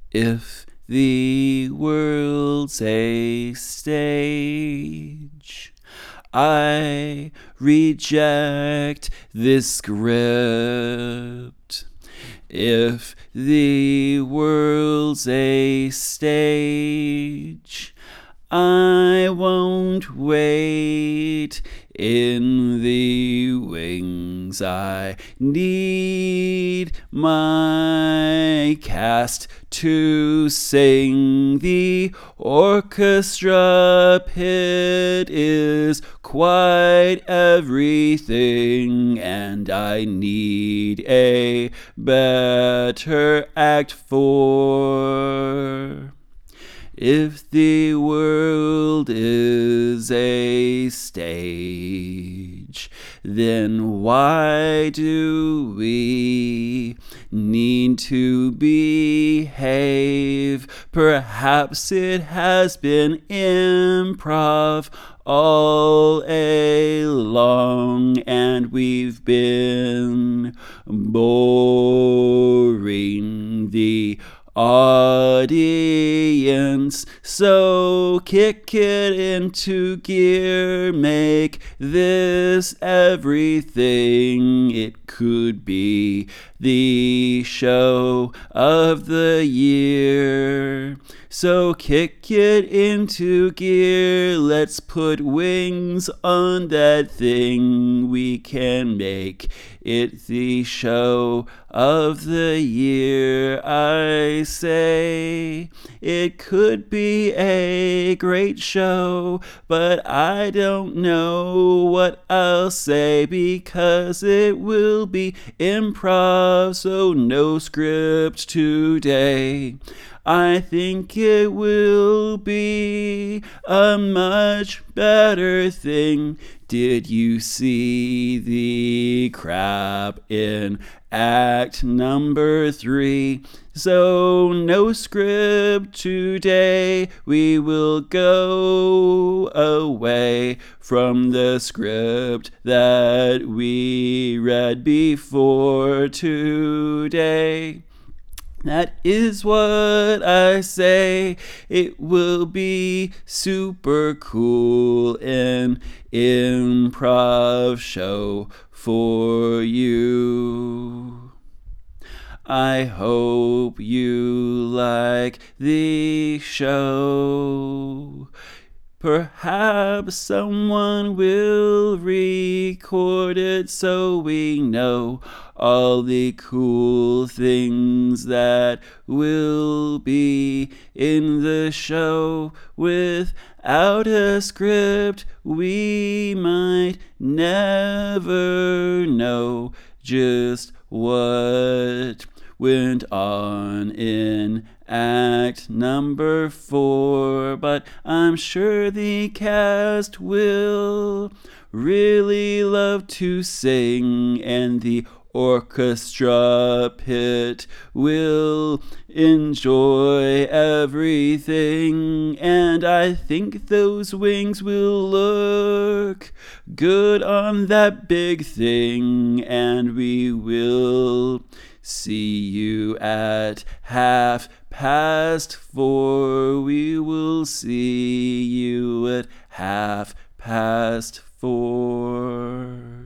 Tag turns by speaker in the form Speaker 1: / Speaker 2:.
Speaker 1: If the world's a stage, I reject this script. If the world's a stage, I won't wait in the wings. I need my cast to sing. The orchestra pit is quite everything, and I need a better act for. If the world is a stage, then why do we need to behave? Perhaps it has been improv all along, and we've been boring the audience. So kick it into gear, make this everything it could be, the show of the year. So kick it into gear, let's put wings on that thing. We can make it the show of the year. I say it could be a great show, but I don't know what I'll say, because it will be improv, so no script today. I think it will be a much better thing. Did you see the crap in act number 3? So no script today. We will go away from the script that we read before today. That is what I say. It will be super cool, an improv show for you. I hope you like the show. Perhaps someone will record it so we know all the cool things that will be in the show. Without a script, we might never know just what went on in act number 4, but I'm sure the cast will really love to sing, and the orchestra pit will enjoy everything, and I think those wings will look good on that big thing, and we will see you at 4:30. We will see you at 4:30.